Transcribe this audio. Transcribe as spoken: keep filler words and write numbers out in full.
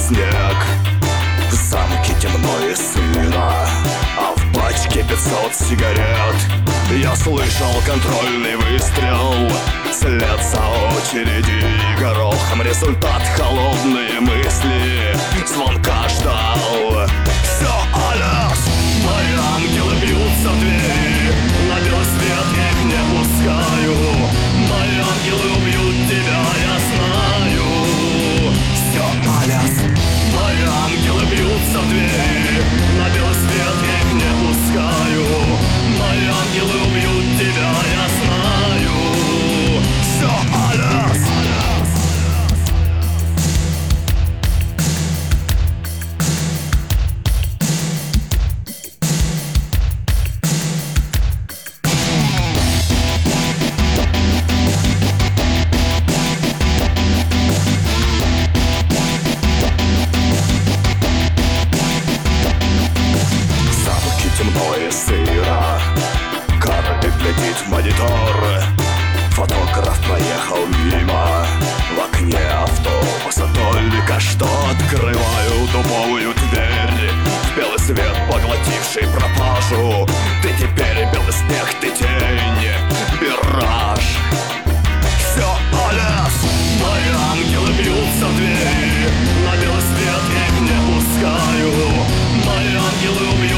снег. В замке темно и сыро, а в пачке пятьсот сигарет. Я слышал контрольный выстрел, след за очереди и горохом. Результат — холодные мысли, звонка ждал. Все, аляс, мои ангелы бьются в двери, на белый свет я их не пускаю. Мои ангелы убьют тебя, я знаю. Все, аляс, мои ангелы бьются в двери, на белый свет я их не пускаю. Мои ангелы убьют тебя, я знаю. Все, аляс. Темно и сыро, корабль глядит в монитор. Фотограф проехал мимо, в окне автобуса только что открываю дубовую дверь. В белый свет, поглотивший пропажу, ты теперь белый снег, ты тень, мираж. Все, аляс, мои ангелы бьются в двери, на белый свет я их не пускаю. Мои ангелы убьют